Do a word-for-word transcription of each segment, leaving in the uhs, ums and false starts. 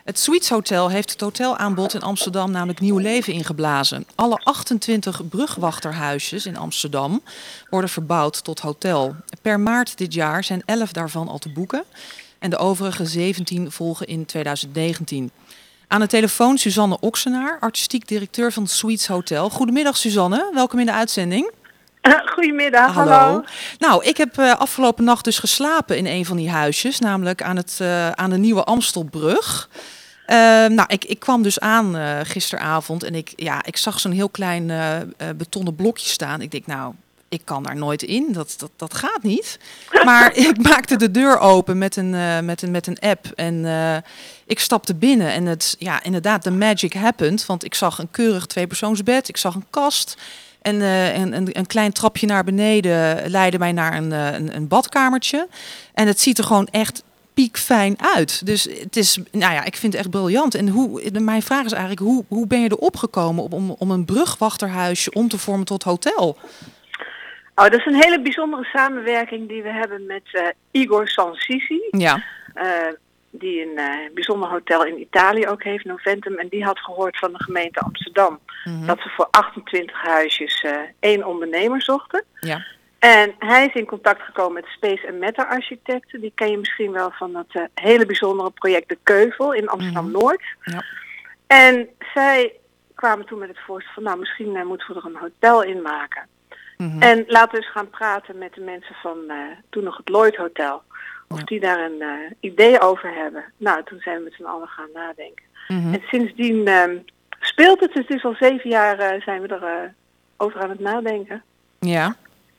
Het Suites Hotel heeft het hotelaanbod in Amsterdam namelijk nieuw leven ingeblazen. Alle achtentwintig brugwachterhuisjes in Amsterdam worden verbouwd tot hotel. Per maart dit jaar zijn elf daarvan al te boeken en de overige zeventien volgen in tweeduizend negentien. Aan de telefoon Suzanne Oksenaar, artistiek directeur van het Suites Hotel. Goedemiddag Suzanne, welkom in de uitzending. Goedemiddag, hallo. hallo. Nou, ik heb uh, afgelopen nacht dus geslapen in een van die huisjes, namelijk aan, het, uh, aan de Nieuwe Amstelbrug. Uh, nou, ik, ik kwam dus aan uh, gisteravond en ik, ja, ik zag zo'n heel klein uh, uh, betonnen blokje staan. Ik denk, nou, ik kan daar nooit in, dat, dat, dat gaat niet. Maar ik maakte de deur open met een, uh, met een, met een app en uh, ik stapte binnen. En het, ja, inderdaad, the magic happened, want ik zag een keurig tweepersoonsbed, ik zag een kast. En uh, een, een, een klein trapje naar beneden leidde mij naar een, een, een badkamertje. En het ziet er gewoon echt piekfijn uit. Dus het is, nou ja, ik vind het echt briljant. En hoe, mijn vraag is eigenlijk, hoe, hoe ben je erop gekomen om, om een brugwachterhuisje om te vormen tot hotel? Oh, dat is een hele bijzondere samenwerking die we hebben met uh, Igor Sansisi. Ja. Uh, die een uh, bijzonder hotel in Italië ook heeft, Noventum. En die had gehoord van de gemeente Amsterdam mm-hmm. dat ze voor achtentwintig huisjes uh, één ondernemer zochten. Ja. En hij is in contact gekomen met Space and Matter architecten. Die ken je misschien wel van dat uh, hele bijzondere project De Keuvel in Amsterdam-Noord. Mm-hmm. Ja. En zij kwamen toen met het voorstel van, nou, misschien uh, moeten we er een hotel in maken. Mm-hmm. En laten we eens gaan praten met de mensen van uh, toen nog het Lloyd Hotel. Of ja. die daar een uh, idee over hebben. Nou, toen zijn we met z'n allen gaan nadenken. Mm-hmm. En sindsdien uh, speelt het. Dus het is al zeven jaar uh, zijn we er uh, over aan het nadenken. Ja.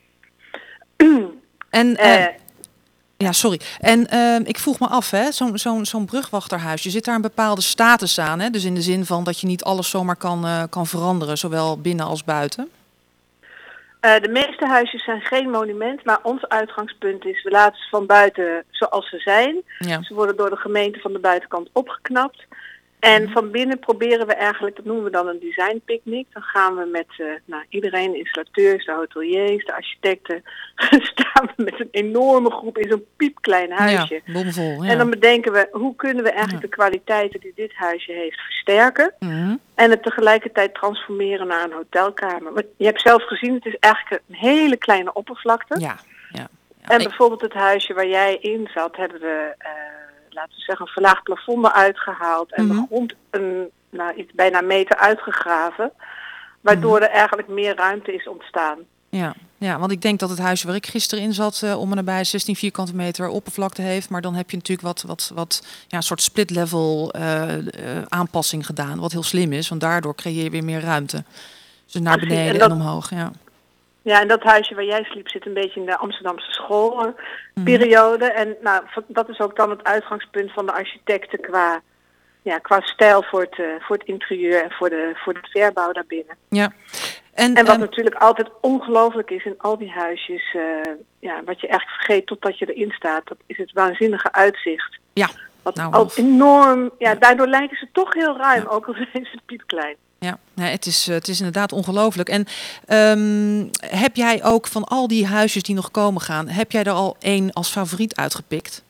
en uh, uh, ja, sorry. En uh, ik vroeg me af, hè, zo'n zo'n zo'n brugwachterhuisje, zit daar een bepaalde status aan? Hè? Dus in de zin van dat je niet alles zomaar kan, uh, kan veranderen, zowel binnen als buiten? Uh, de meeste huisjes zijn geen monument, maar ons uitgangspunt is, we laten ze van buiten zoals ze zijn. Ja. Ze worden door de gemeente van de buitenkant opgeknapt. En mm. van binnen proberen we eigenlijk, dat noemen we dan een designpicnic. Dan gaan we met uh, nou, iedereen, de installateurs, de hoteliers, de architecten, staan we met een enorme groep in zo'n piepklein huisje. Ja, bomvol, ja. En dan bedenken we, hoe kunnen we eigenlijk ja. de kwaliteiten die dit huisje heeft versterken. Mm. En het tegelijkertijd transformeren naar een hotelkamer. Want je hebt zelf gezien, het is eigenlijk een hele kleine oppervlakte. Ja, ja, ja. En bijvoorbeeld het huisje waar jij in zat, hebben we, uh, laten we zeggen, een verlaagd plafond eruit gehaald. En mm-hmm. de grond een, nou, iets bijna een meter uitgegraven. Waardoor mm-hmm. er eigenlijk meer ruimte is ontstaan. Ja, ja, want ik denk dat het huisje waar ik gisteren in zat uh, om en nabij zestien vierkante meter oppervlakte heeft. Maar dan heb je natuurlijk wat, wat, wat ja, een soort split level uh, uh, aanpassing gedaan. Wat heel slim is, want daardoor creëer je weer meer ruimte. Dus naar beneden en, dat, en omhoog, ja. Ja, en dat huisje waar jij sliep zit een beetje in de Amsterdamse schoolperiode. Mm-hmm. En nou, dat is ook dan het uitgangspunt van de architecten qua, ja, qua stijl voor het, uh, voor het interieur en voor de, voor de verbouw daarbinnen. Ja. En, en wat um, natuurlijk altijd ongelooflijk is in al die huisjes, uh, ja, wat je eigenlijk vergeet totdat je erin staat, dat is het waanzinnige uitzicht. Ja. Wat nou, al enorm, ja, ja, daardoor lijken ze toch heel ruim, ja. ook al zijn ze piepklein. Ja, nee, het is, het is inderdaad ongelooflijk. En um, heb jij ook van al die huisjes die nog komen gaan, heb jij er al één als favoriet uitgepikt?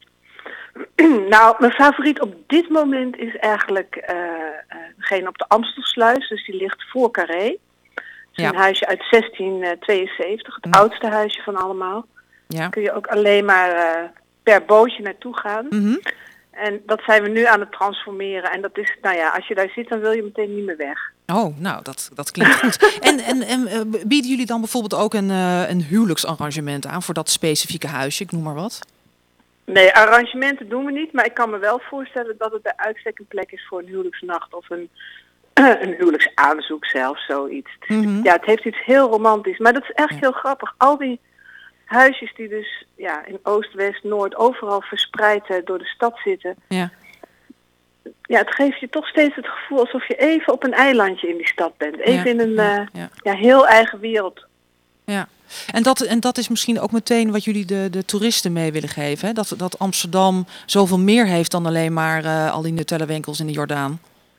Nou, mijn favoriet op dit moment is eigenlijk uh, uh, degene op de Amstelsluis, dus die ligt voor Carré. Het is ja. een huisje uit zestien tweeënzeventig, het mm. oudste huisje van allemaal. Ja. Daar kun je ook alleen maar uh, per bootje naartoe gaan. Mm-hmm. En dat zijn we nu aan het transformeren. En dat is, nou ja, als je daar zit, dan wil je meteen niet meer weg. Oh, nou, dat, dat klinkt goed. en en, en uh, bieden jullie dan bijvoorbeeld ook een, uh, een huwelijksarrangement aan voor dat specifieke huisje? Ik noem maar wat. Nee, arrangementen doen we niet. Maar ik kan me wel voorstellen dat het bij uitstek een plek is voor een huwelijksnacht of een, een huwelijksaanzoek zelfs, zoiets. Mm-hmm. Ja, het heeft iets heel romantisch. Maar dat is echt ja. heel grappig. Al die huisjes die dus ja, in Oost, West, Noord, overal verspreid uh, door de stad zitten. Ja. Ja, het geeft je toch steeds het gevoel alsof je even op een eilandje in die stad bent. Even ja, in een ja, uh, ja. Ja, heel eigen wereld. Ja, en dat, en dat is misschien ook meteen wat jullie de, de toeristen mee willen geven. Hè? Dat, dat Amsterdam zoveel meer heeft dan alleen maar uh, al die Nutella-winkels in de Jordaan.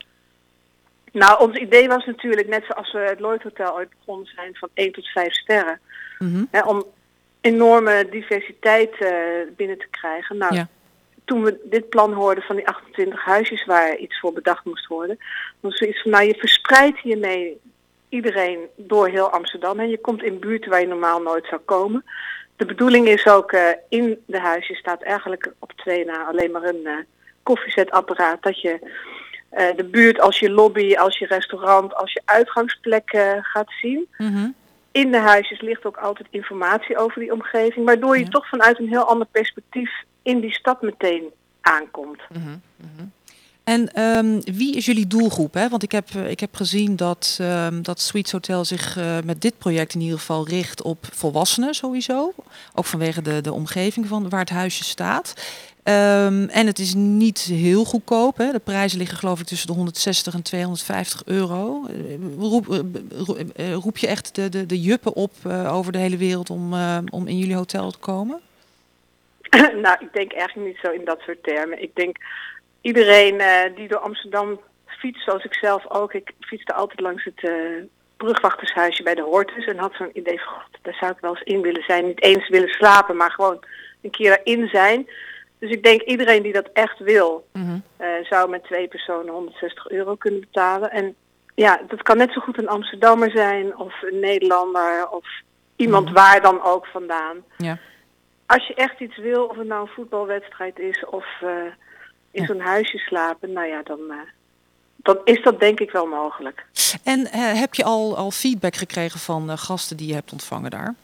Nou, ons idee was natuurlijk, net zoals we het Lloyd Hotel ooit begonnen zijn, van één tot vijf sterren. Mm-hmm. Hè, om enorme diversiteit uh, binnen te krijgen. Nou, ja. toen we dit plan hoorden van die achtentwintig huisjes waar iets voor bedacht moest worden, was zoiets van, nou, je verspreidt hiermee iedereen door heel Amsterdam en je komt in buurten waar je normaal nooit zou komen. De bedoeling is ook, uh, in de huisjes staat eigenlijk op twee na alleen maar een uh, koffiezetapparaat, dat je uh, de buurt als je lobby, als je restaurant, als je uitgangsplek uh, gaat zien. Mm-hmm. In de huisjes ligt ook altijd informatie over die omgeving, waardoor je Ja. toch vanuit een heel ander perspectief in die stad meteen aankomt. Mm-hmm. Mm-hmm. En um, wie is jullie doelgroep? Hè? Want ik heb, ik heb gezien dat, um, dat Sweets Hotel zich uh, met dit project in ieder geval richt op volwassenen sowieso. Ook vanwege de, de omgeving van waar het huisje staat. Um, en het is niet heel goedkoop. Hè? De prijzen liggen geloof ik tussen de honderdzestig en tweehonderdvijftig euro. Roep, roep je echt de, de, de juppen op uh, over de hele wereld om, uh, om in jullie hotel te komen? Nou, ik denk eigenlijk niet zo in dat soort termen. Ik denk iedereen uh, die door Amsterdam fietst, zoals ik zelf ook. Ik fietste altijd langs het uh, brugwachtershuisje bij de Hortus en had zo'n idee van, god, daar zou ik wel eens in willen zijn. Niet eens willen slapen, maar gewoon een keer erin zijn. Dus ik denk iedereen die dat echt wil, Mm-hmm. uh, zou met twee personen honderdzestig euro kunnen betalen. En ja, dat kan net zo goed een Amsterdammer zijn of een Nederlander of iemand Mm-hmm. waar dan ook vandaan. Ja. Als je echt iets wil, of het nou een voetbalwedstrijd is of uh, in Ja. zo'n huisje slapen, nou ja, dan, uh, dan is dat denk ik wel mogelijk. En uh, heb je al, al feedback gekregen van uh, gasten die je hebt ontvangen daar?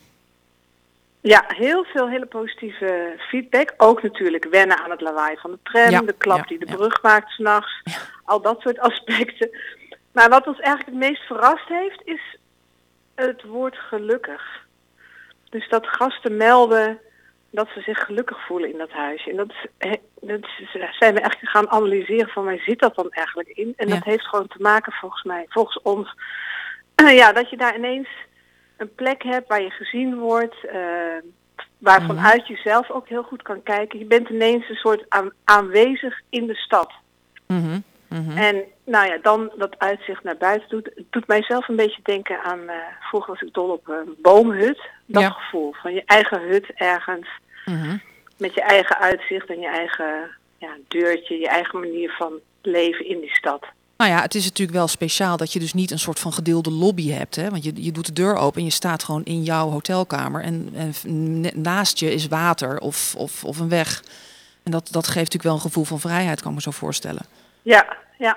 Ja, heel veel hele positieve feedback. Ook natuurlijk wennen aan het lawaai van de tram, Ja, de klap ja, die de ja. brug maakt 's nachts, Ja. al dat soort aspecten. Maar wat ons eigenlijk het meest verrast heeft, is het woord gelukkig. Dus dat gasten melden dat ze zich gelukkig voelen in dat huisje. En dat, is, dat zijn we echt gaan analyseren van waar zit dat dan eigenlijk in. En Ja. dat heeft gewoon te maken volgens mij, volgens ons, ja, dat je daar ineens een plek hebt waar je gezien wordt, uh, waar Mm-hmm. vanuit je zelf ook heel goed kan kijken. Je bent ineens een soort aan, aanwezig in de stad. Mm-hmm. Mm-hmm. En nou ja, dan dat uitzicht naar buiten doet, het doet mijzelf een beetje denken aan, uh, vroeger was ik dol op een boomhut. Dat Ja. gevoel van je eigen hut ergens, Mm-hmm. met je eigen uitzicht en je eigen ja, deurtje, je eigen manier van leven in die stad. Nou ja, het is natuurlijk wel speciaal dat je dus niet een soort van gedeelde lobby hebt. Hè? Want je, je doet de deur open en je staat gewoon in jouw hotelkamer. En, en naast je is water of, of, of een weg. En dat, dat geeft natuurlijk wel een gevoel van vrijheid, kan ik me zo voorstellen. Ja, ja.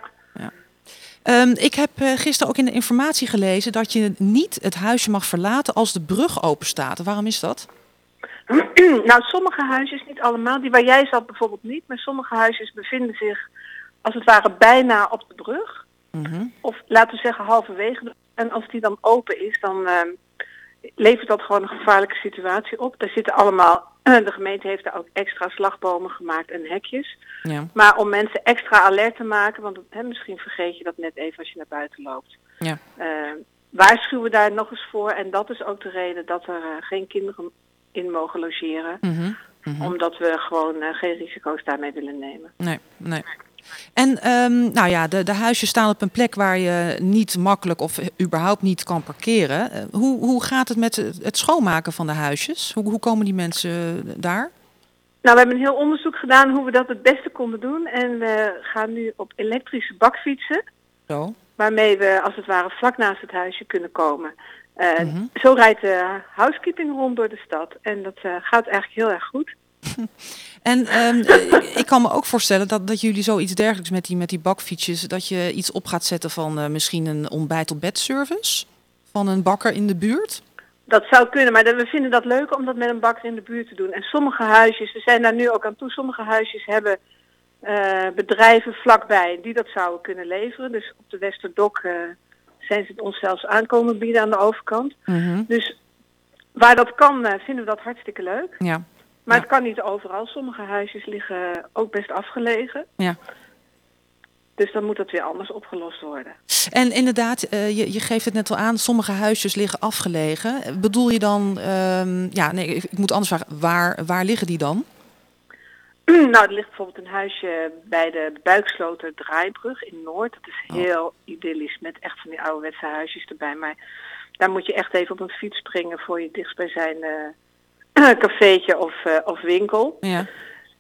Um, ik heb uh, gisteren ook in de informatie gelezen dat je niet het huisje mag verlaten als de brug open staat. Waarom is dat? Nou, sommige huisjes, niet allemaal, die waar jij zat bijvoorbeeld niet, maar sommige huisjes bevinden zich als het ware bijna op de brug. Mm-hmm. Of laten we zeggen halverwege. En als die dan open is, dan uh, levert dat gewoon een gevaarlijke situatie op. Daar zitten allemaal, de gemeente heeft daar ook extra slagbomen gemaakt en hekjes. Ja. Maar om mensen extra alert te maken, want hè, misschien vergeet je dat net even als je naar buiten loopt. Ja. Uh, waarschuwen we daar nog eens voor. En dat is ook de reden dat er uh, geen kinderen in mogen logeren. Mm-hmm. Mm-hmm. Omdat we gewoon uh, geen risico's daarmee willen nemen. Nee, nee. En um, nou ja, de, de huisjes staan op een plek waar je niet makkelijk of überhaupt niet kan parkeren. Uh, hoe, hoe gaat het met het schoonmaken van de huisjes? Hoe, hoe komen die mensen daar? Nou, we hebben een heel onderzoek gedaan hoe we dat het beste konden doen. En we gaan nu op elektrische bakfietsen. Zo. Waarmee we als het ware vlak naast het huisje kunnen komen. Uh, Mm-hmm. Zo rijdt de housekeeping rond door de stad. En dat uh, gaat eigenlijk heel erg goed. En um, ik kan me ook voorstellen dat, dat jullie zoiets dergelijks met die, met die bakfietsjes, dat je iets op gaat zetten van uh, misschien een ontbijt op bed service van een bakker in de buurt. Dat zou kunnen, maar we vinden dat leuk om dat met een bakker in de buurt te doen. En sommige huisjes, we zijn daar nu ook aan toe, sommige huisjes hebben uh, bedrijven vlakbij die dat zouden kunnen leveren. Dus op de Westerdok uh, zijn ze het ons zelfs aankomen bieden aan de overkant. Mm-hmm. Dus waar dat kan, uh, vinden we dat hartstikke leuk. Ja. Maar Ja. het kan niet overal. Sommige huisjes liggen ook best afgelegen. Ja. Dus dan moet dat weer anders opgelost worden. En inderdaad, uh, je, je geeft het net al aan, sommige huisjes liggen afgelegen. Bedoel je dan, um, ja, nee, ik, ik moet anders vragen, waar, waar liggen die dan? Nou, er ligt bijvoorbeeld een huisje bij de Buiksloter Draaibrug in Noord. Dat is heel oh. idyllisch met echt van die ouderwetse huisjes erbij. Maar daar moet je echt even op een fiets springen voor je dichtstbijzijnde cafeetje of, uh, of winkel. Ja.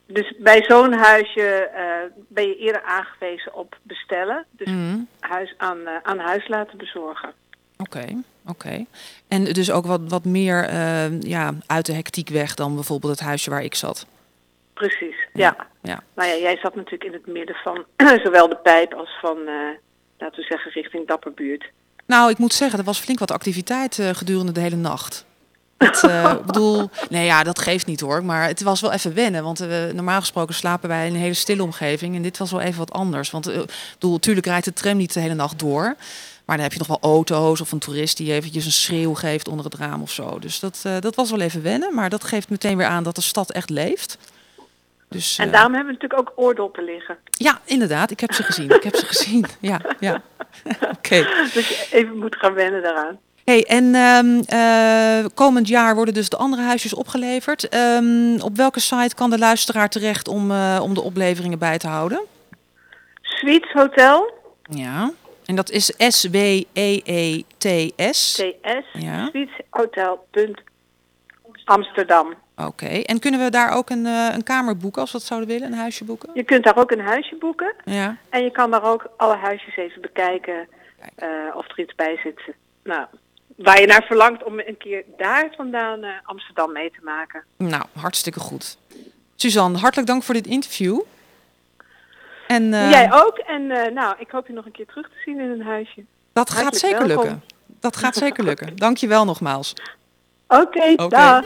Dus bij zo'n huisje uh, ben je eerder aangewezen op bestellen. Dus Mm. huis aan, uh, aan huis laten bezorgen. Oké, okay, oké. Okay. En dus ook wat, wat meer uh, ja, uit de hectiek weg dan bijvoorbeeld het huisje waar ik zat. Precies, ja. ja. ja. Nou ja, jij zat natuurlijk in het midden van zowel de Pijp als van, uh, laten we zeggen, richting Dapperbuurt. Nou, ik moet zeggen, er was flink wat activiteit uh, gedurende de hele nacht. Ik uh, bedoel, nee ja, dat geeft niet hoor. Maar het was wel even wennen. Want uh, normaal gesproken slapen wij in een hele stille omgeving. En dit was wel even wat anders. Want uh, bedoel, natuurlijk rijdt de tram niet de hele nacht door. Maar dan heb je nog wel auto's of een toerist die eventjes een schreeuw geeft onder het raam of zo. Dus dat, uh, dat was wel even wennen. Maar dat geeft meteen weer aan dat de stad echt leeft. Dus, uh, en daarom hebben we natuurlijk ook oordoppen liggen. Ja, inderdaad. Ik heb ze gezien. Ik heb ze gezien. Ja, ja. Oké. Okay. Dus je even moet gaan wennen daaraan. Hey, en um, uh, komend jaar worden dus de andere huisjes opgeleverd. Um, op welke site kan de luisteraar terecht om, uh, om de opleveringen bij te houden? Suites Hotel. Ja, en dat is S W E E T S. T S, ja. Suiteshotel punt Amsterdam. Oké, okay. En kunnen we daar ook een, uh, een kamer boeken als we dat zouden willen, een huisje boeken? Je kunt daar ook een huisje boeken. Ja. En je kan daar ook alle huisjes even bekijken uh, of er iets bij zit. Nou, waar je naar verlangt om een keer daar vandaan uh, Amsterdam mee te maken. Nou, hartstikke goed. Suzanne, hartelijk dank voor dit interview. En, uh, Jij ook. En uh, nou, ik hoop je nog een keer terug te zien in een huisje. Dat hartelijk gaat zeker welkom. lukken. Dat gaat zeker lukken. Dank je wel nogmaals. Oké, okay, okay. Dag.